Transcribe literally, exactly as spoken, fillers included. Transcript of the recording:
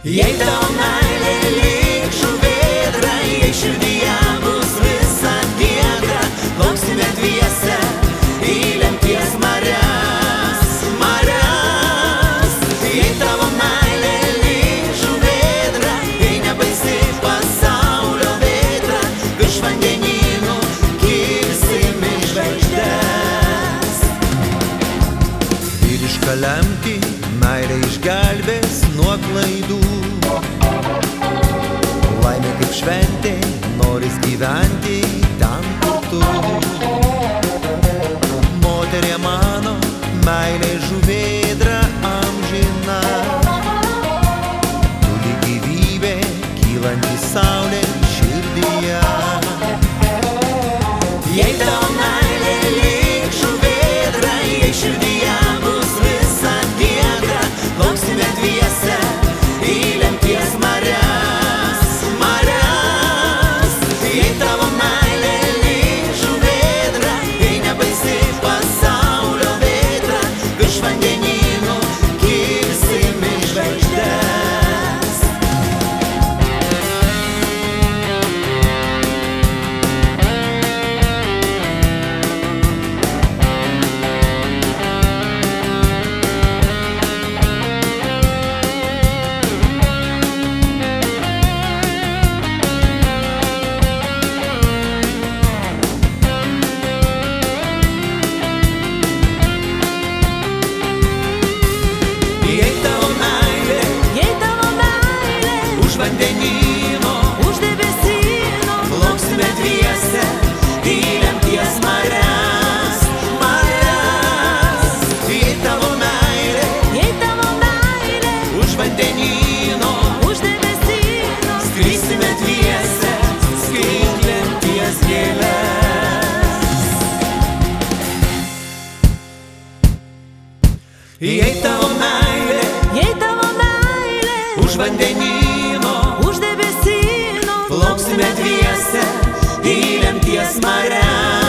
Jei tavo meilė lyg žuvėdra, jei širdyje bus visa giedra, plauksime dviese į lemties marias, marias. Jei tavo meilė lyg žuvėdra, jei nebaisi pasaulio vėtra, virš vandenynų kilsime žvaigždes. Vyriška lemtį meilė išgelbės nuo klaidų. Laimė kaip šventė, noris gyventi ten, kur tu. Moterie mano, meilė žuvėdra amžina. Tu lyg gyvybė, kylanti saulė širdyje. Jei tavo meilė lyg žuvėdra, jei širdyje bus visa giedra, plauksime dviese į lemties marias, marias. Jei tavo meilė lyg žuvėdra, jei nebaisi pasaulio vėtra, virš vandenynų kilsime žvaigždes. Jei tavo meilė, Jei tavo meilė už vandenyno, už debesyno, plauksime dviese į lemties marias, marias. Jei tavo meilė jei tavo meilė už vandenyno, už debesyno, skrisime dviese, skryt lemties gėles. Jei tavo meilė jei tavo meilė už vandenyno, už debesyno, plauksime dviese į lemties marias.